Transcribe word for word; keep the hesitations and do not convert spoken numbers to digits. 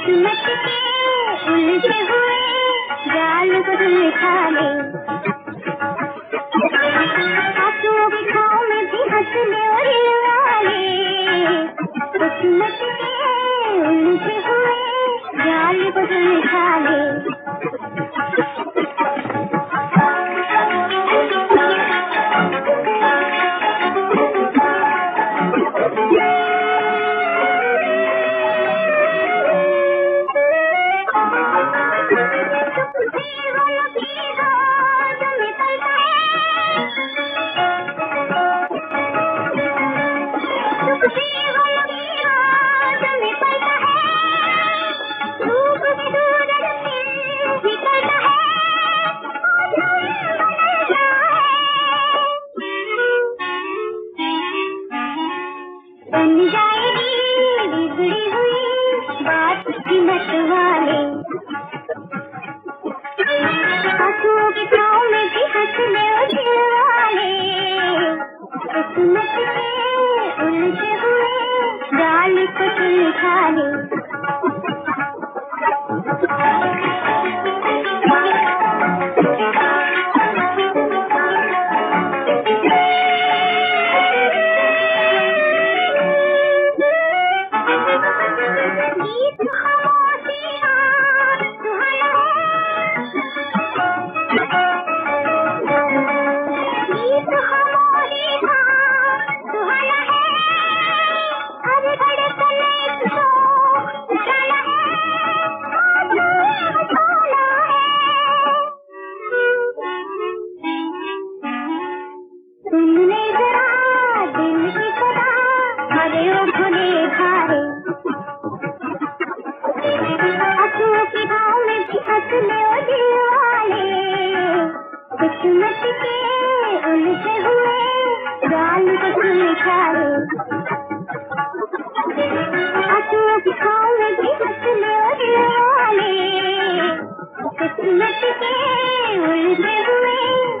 किस्मत के उलझे हुए जाल को सुलझा ले, आंसुओं की छाँव में भी हंस ले और रुला ले। किस्मत के उलझे हुए जाल को सुलझा ले। बन जाएगी बिगड़ी हुई बात कीमत वाले, आंसुओं की छाँव में भी हंस ले और चिल्ला ले। किस्मत के उलझे हुए जाल को सुलझा ले। सुनने जरा दिल की सदा, हरे ओ भोले भारे, आंसुओं की छाँव में भी हंस ले और दिलवा ले। किस्मत के उलझे हुए जाल को सुलझा ले, आंसुओं की छाँव में भी हंस ले और दिलवा ले। किस्मत के उलझे हुए